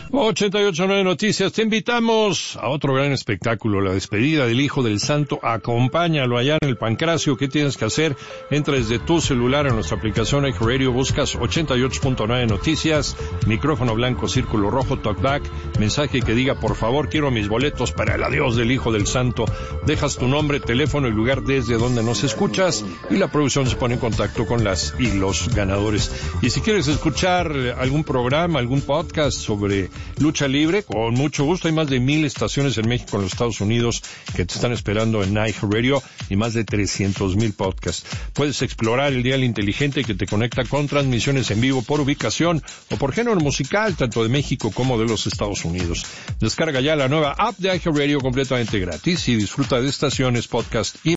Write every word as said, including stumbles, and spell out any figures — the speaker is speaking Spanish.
ochenta y ocho punto nueve Noticias, te invitamos a otro gran espectáculo, la despedida del Hijo del Santo. Acompáñalo allá en el Pancracio. ¿Qué tienes que hacer? Entra desde tu celular en nuestra aplicación iHeartRadio, buscas ochenta y ocho punto nueve Noticias, micrófono blanco, círculo rojo, talkback, mensaje que diga, por favor, quiero mis boletos para el adiós del Hijo del Santo. Dejas tu nombre, teléfono y lugar desde donde nos escuchas y la producción se pone en contacto con las y los ganadores. Y si quieres escuchar algún programa, algún podcast sobre lucha libre, con mucho gusto. Hay más de mil estaciones en México, en los Estados Unidos, que te están esperando en iHeartRadio y más de trescientos mil podcasts. Puedes explorar el dial inteligente que te conecta con transmisiones en vivo por ubicación o por género musical, tanto de México como de los Estados Unidos. Descarga ya la nueva app de iHeartRadio completamente gratis y disfruta de estaciones, podcast y